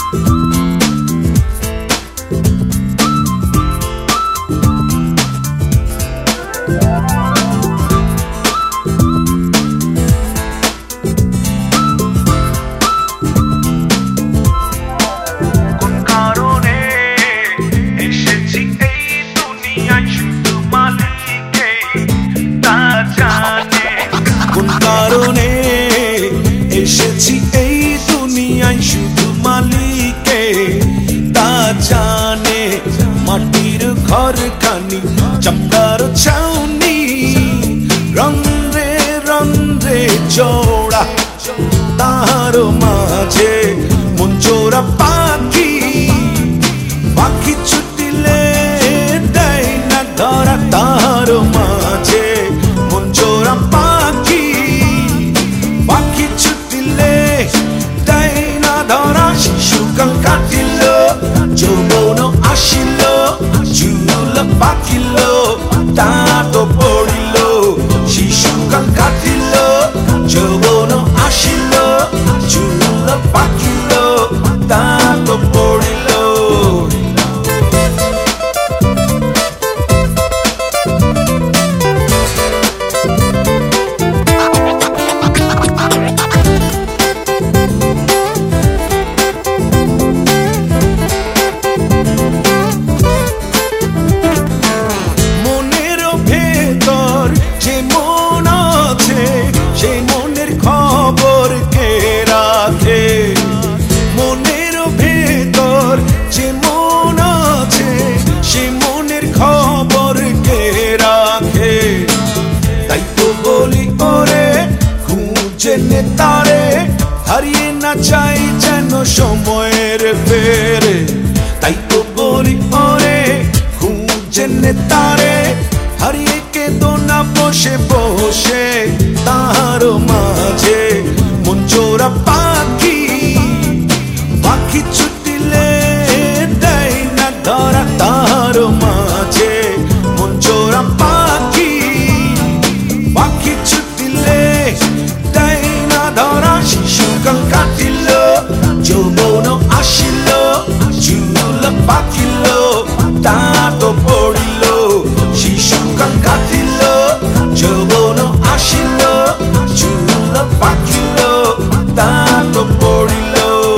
এসেছি এই দুনিয়ায় শুধু মালিকে তা জানে। মাটির ঘর খানি চামড়ার ছাউনি, রন্ধ্রে রন্ধ্রে জোড়া, তার মাঝে মন জোড়া পাখি। পাখি ছুটিলে দেয় না ধরা, তার মাঝে মন জোড়া পাখি। পাখি ছুটিলে দেয় না ধরা, শিশুকাল কাটিল যৌবন আসিল, চুল পাকিল দাঁত পড়িল। শিশুকাল কাটিল যৌবন আসিল, চুল পাকিল দাঁত পড়িল। তারে হারিয়ে না চাই যেন সময়ের ফেরে, তাই তো বলি ওরে খুঁজে নে তারে। হারিয়ে কেঁদো না বসে বসে, তার মাঝে মন জোড়া পাখি। পাখি ছুটিলে দেয় না ধরা, তার মাঝে মন জোড়া পাখি। পাখি ছুটিলে ধরা, শিশুকাল কাটিল যৌবন আসিল, চুল পাকিল দাঁত পড়িল। শিশুকাল কাটিল যৌবন আসিল, চুল পাকিল দাঁত পড়িল।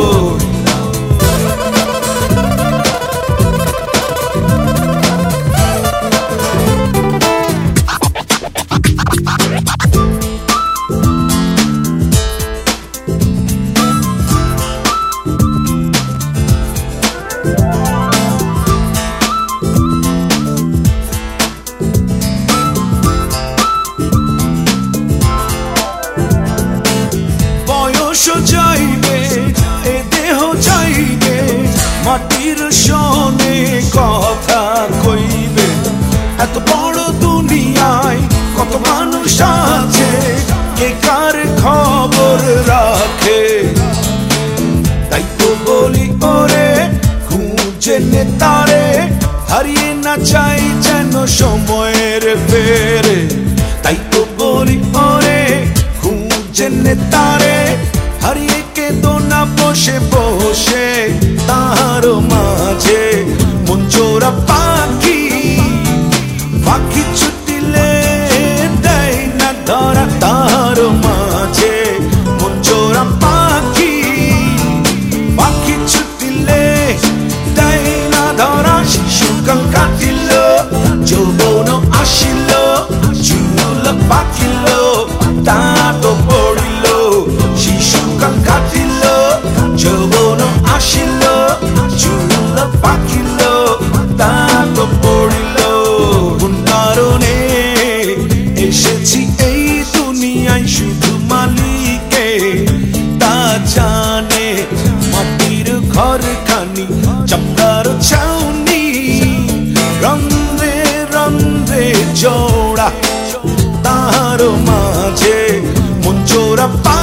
যাইবে এ দেহ যাইবে, মাটির সনে কথা কইবে। এত বড় দুনিয়ায় কত মানুষ আছে, কে কার খবর রাখে। তাই তো বলি ওরে খুঁজে নে তারে, হারিয়ে না চাই যেন সময়ের ফেরে। তাই তো বলি ওরে খুঁজে নে তারে, হারিয়ে কেঁদো না বসে বসে, তার মাঝে মন জোড়া পাখি। পাখি ছুটিলে দেয় না ধরা, তার মাঝে মন জোড়া পাখি। পাখি ছুটিলে দেয় না ধরা, শিশুকাল কাটিল যৌবন আসিল, চুল পাকিল দাঁত পড়িল। শিশুকাল কাটিল যৌবন আসিল, চুল পাকিল দাঁত পড়িল। কোন কারণে এসেছি এই দুনিয়ায় শুধু মালিকে তা জানে। মাটির ঘর খানি চামড়ার ছাউনি, রন্ধ্রে রন্ধ্রে জোড়া, তার মাঝে মন জোড়া।